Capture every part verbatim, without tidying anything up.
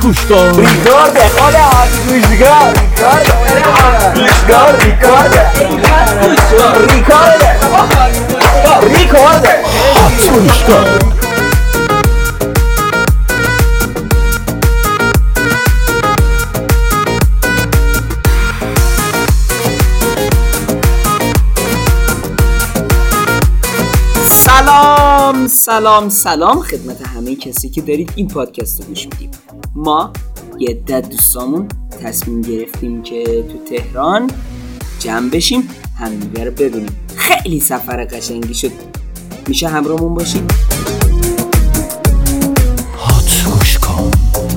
گوش کن ریکارد خود هات گوش کن ریکارد ریکارد ریکارد ریکارد ریکارد هات گوش کن. سلام سلام سلام خدمت همه کسی که دارید این پادکست رو گوش میدید. ما یه عده دوستامون تصمیم گرفتیم که تو تهران جمع بشیم همدیگه رو ببینیم. خیلی سفر قشنگی شد. میشه همراهمون باشید؟ هات گوش کن.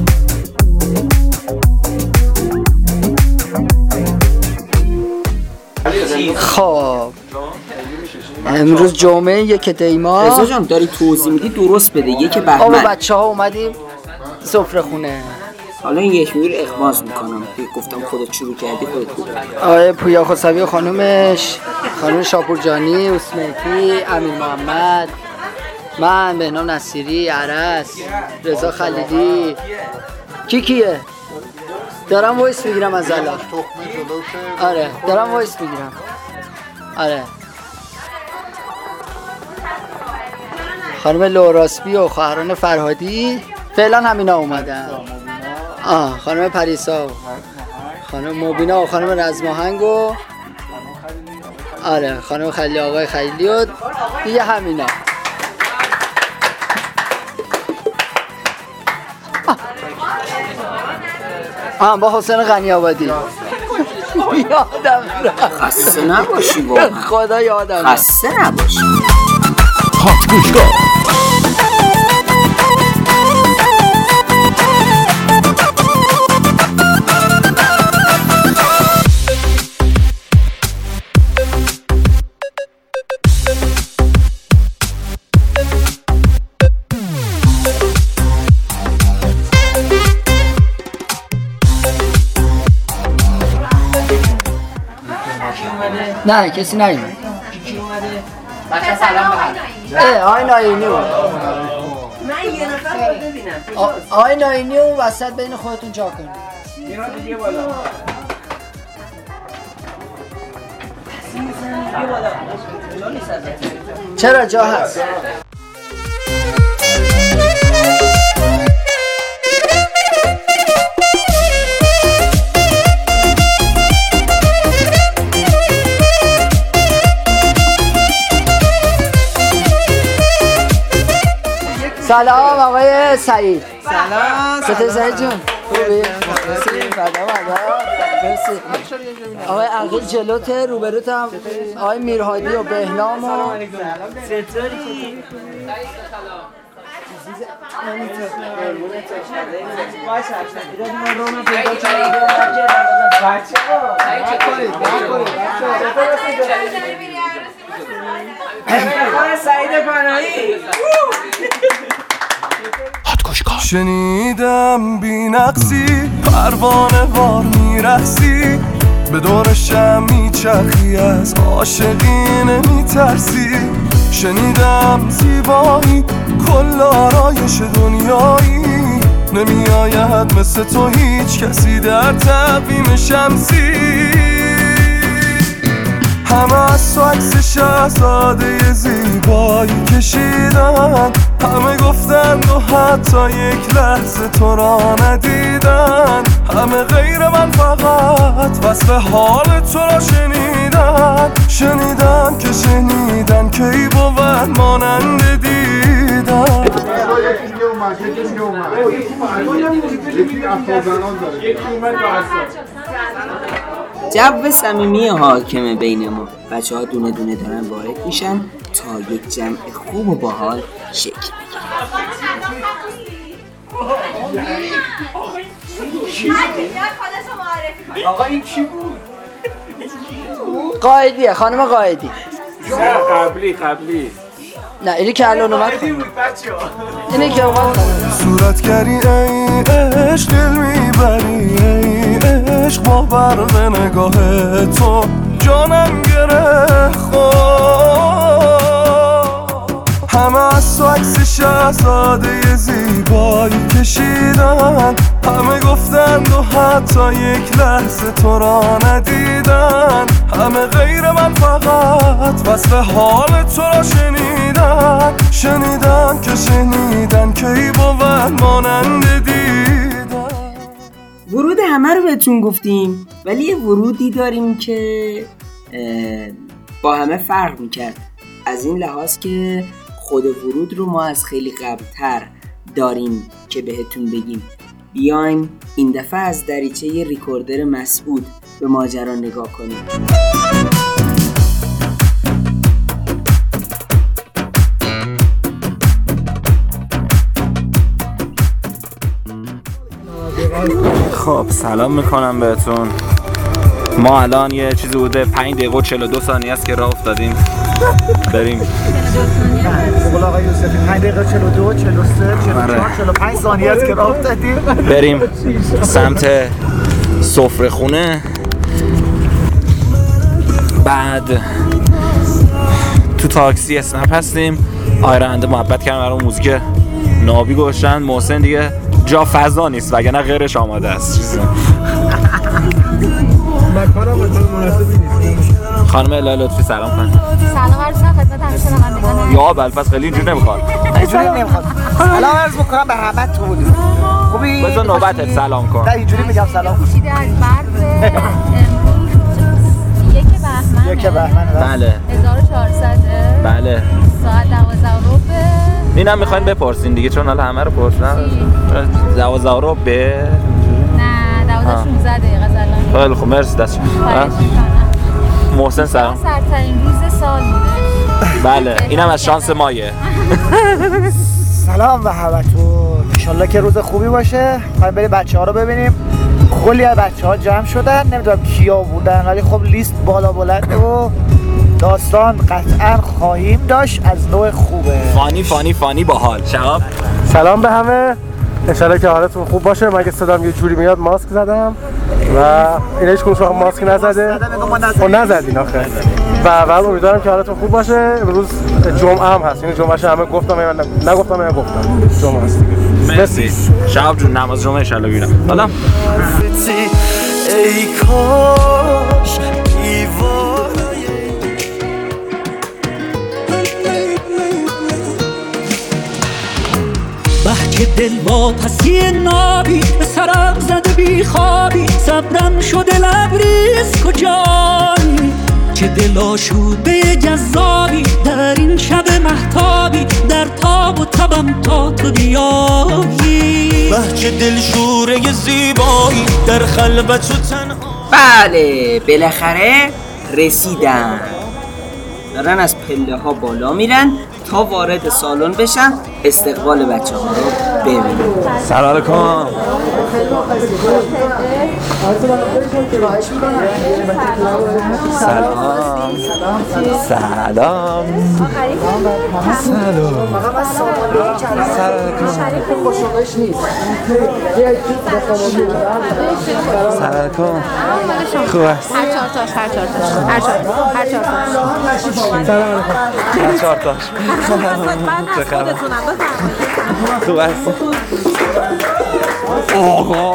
خب امروز جمعه یک دیما. رضا جان داری توضیح میدی درست بده. یک بهمن آبا بچه ها اومدیم سفره خونه. حالا این یک میور اخماز میکنم. گفتم خودت شروع کردی خودت بود. آقای پویا خسروی و خانومش، خانوم شاپورجانی، اسمتی، امیر محمد، من بهنام نصیری، عرس، رضا خلیلی. کی کیه؟ دارم وایس میگیرم از الان. آره دارم وایس میگیرم. آره خانم لوراسبی و خواهران فرهادی فعلا همینا اومدن. آه خانم پریسا و خانم مبینا و خانم رزماهنگ و آره خانم خلیلی آقای خلیلی و دیگه همینا. آه با حسین غنی آبادی. یادم رفت. خسته نباشی واقعا. خدا یادم رفت. خسته نباشی. هات گوش کن. نه کسی نیومد. بچه سلام بهم. اه آی ناینی بود. من یه نفر رو ببینم. آی ناینی و وسط بین خودتون جا کنید. بیا بالا. بیا بالا. چرا جا هست؟ سلام آقای سعید. سلام. چطور سعید جون؟ خوبی؟ مرسی. فدا مرسی. آقای عقیل جلوت، روبروت هم آقای میرهادی و بهنام و چطوری؟ سعید پناهی. هات گوش کن. شنیدم بی نقصی پروانه وار میرسی، به دور شم میچرخی از عاشقی نمیترسی. شنیدم زیبایی کل آرایش دنیایی، نمیآید مثل تو هیچ کسی در تقویم شمسی. همه از تو عکس شهزاده زیبایی کشیدن، همه گفتن و حتی یک لحظه تو را ندیدن. همه غیر من فقط وصف حال تو را شنیدن. شنیدن که شنیدن که ای بود مانند دیدن. جو صمیمی حاکم بین ما. بچه ها دونه دونه دارن وارد میشن تا یک جمع خوب و باحال شکل بگیره. آقا این چی بود؟ قائدیه خانم قائدی. نه قبلی قبلی نه اینی که الان اومد اینی که اومد صورتگری ای عشق دل میبری ای عشق با برق نگاه تو جانم گره خود. همه از تو عکس شهزاده زیبایی کشیدن، همه گفتن و حتی یک لحظه تو را ندیدن، همه غیر من فقط وصف حال تو را شنیدن، شنیدن که شنیدن که ای بود مانند دیدن. ورود همه رو بهتون گفتیم، ولی یه ورودی داریم که با همه فرق میکرد، از این لحاظ که خود ورود رو ما از خیلی قبلتر داریم که بهتون بگیم. بیایم این دفعه از دریچه ی ریکوردر مسعود به ماجرا نگاه کنیم. خب سلام میکنم بهتون. ما الان یه چیزی بوده پنج دقیقه و چهل و دو ثانیه است که راه افتادیم بریم. بقول آقای یوسفی پنج دقیقه چهل و دو چهل و سه چهل و چهار چهل و پنج ثانیه است که راه افتادیم بریم سمت سفره خونه. بعد تو تاکسی اسنپ هستیم. آقای راننده محبت کردن برای موزیک نابی گوشن. محسن دیگه جا فضا نیست وگرنه غیرش آماده است. خانم الهه لطفی سلام کن. سلام عرض می‌کنم خدمت همه شنوندگان. یا بلفظ خیلی اینجوری نمیخواد. اینجوری نمیخواد. سلام عرض میکنم به همتون. خوبی؟ بذار نوبتت سلام کن. نه اینجوری میگم سلام. پوشیده از مرد امروز یک بهمن. یک بهمن. بله. هزار و چهارصد. بله. ساعت دوازده و ربع. اینم میخواین بپرسین دیگه چون حالا همه رو پرسیدم. دوازده و ربع. نه دوازده شانزده دقیقه الان. خیلی خوب مرسی دست. محسن سلام. سرترین روز سال بوده. بله اینم از شانس مایه. سلام به همتون. انشالله که روز خوبی باشه. ما بریم بچه‌ها رو ببینیم. کلی از بچه‌ها جمع شدن. نمیدونم کیا بودن ولی خب لیست بالا بلنده و داستان قطعا خواهیم داشت از نوع خوبه. فانی فانی فانی باحال. شهاب سلام به همه. انشالله که حالتون خوب باشه. من که صدام یه جوری میاد ماسک زدم و این هیچ کنون ماسک نزده و نزدین آخه و بعد امیدوارم که حالتون خوب باشه. امروز جمعه هم هست. این جمعه شو همه گفتم من نگفتم من گفتم جمعه هست. مرسی. شهاب جون نماز جمعه ان شاء الله میرم. حالا ای کاش دیوانه بحک دل واپسی نابی به سرم زده بی خوابی صبرم شده لبریز کجایی چه دل آشوده جذابی در این شب مهتابی در تاب و تبم تا تو بیایی بحک دل شوره زیبایی در خلوت و تنها. بله بالاخره رسیدن. دارن از پله ها بالا میرن تا وارد سالن بشن استقبال بچه ها رو ببینیم. سلام علیکم. سلام سلام سلام خوب است. هر چهار تاش هر چهار تاش هر چهار هر چهار تاش هر چهار تاش چه خبر؟ خوب است. آقا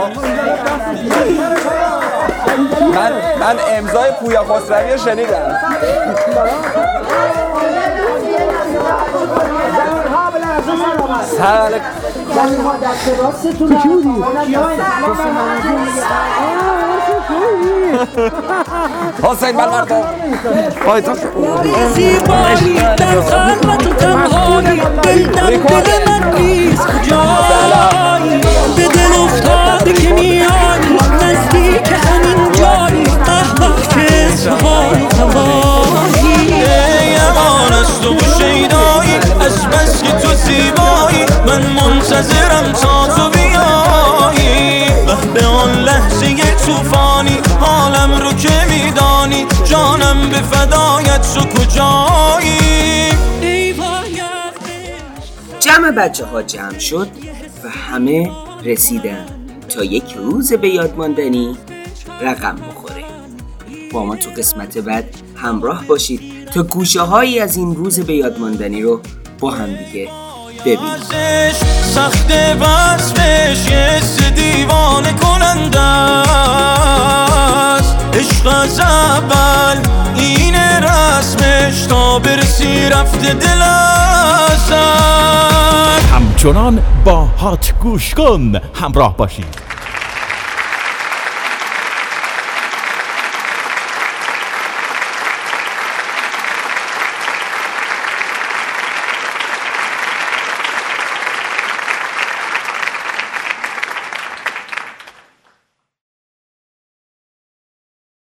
من من امضای پویا خسروی رو شنیدم. سلام علیکم. تو کی بودی؟ حسین بلوردو وای تو زیبایی در خلوت و تنهایی دل در دل من نیست کجایی به دل افتاده که میایی نزدیک همین جایی قهوه که اسمهای هوایی ای امان از تو شیدایی از بس که تو زیبایی من منتظرم تا تو بیایی به آن لحظه توفانی حالم رو که میدانی جانم به فدایت تو کجایی. جمع بچه ها جمع شد و همه رسیدن تا یک روز به یاد ماندنی رقم بخوره. با ما تو قسمت بعد همراه باشید تا گوشه هایی از این روز به یاد ماندنی رو با هم دیگه ببینید. سخت وصفش یه سه دیوانه کننده است، عشق از اول این رسمش تا برسی رفته دل ازت. همچنان با هات گوش کن همراه باشید.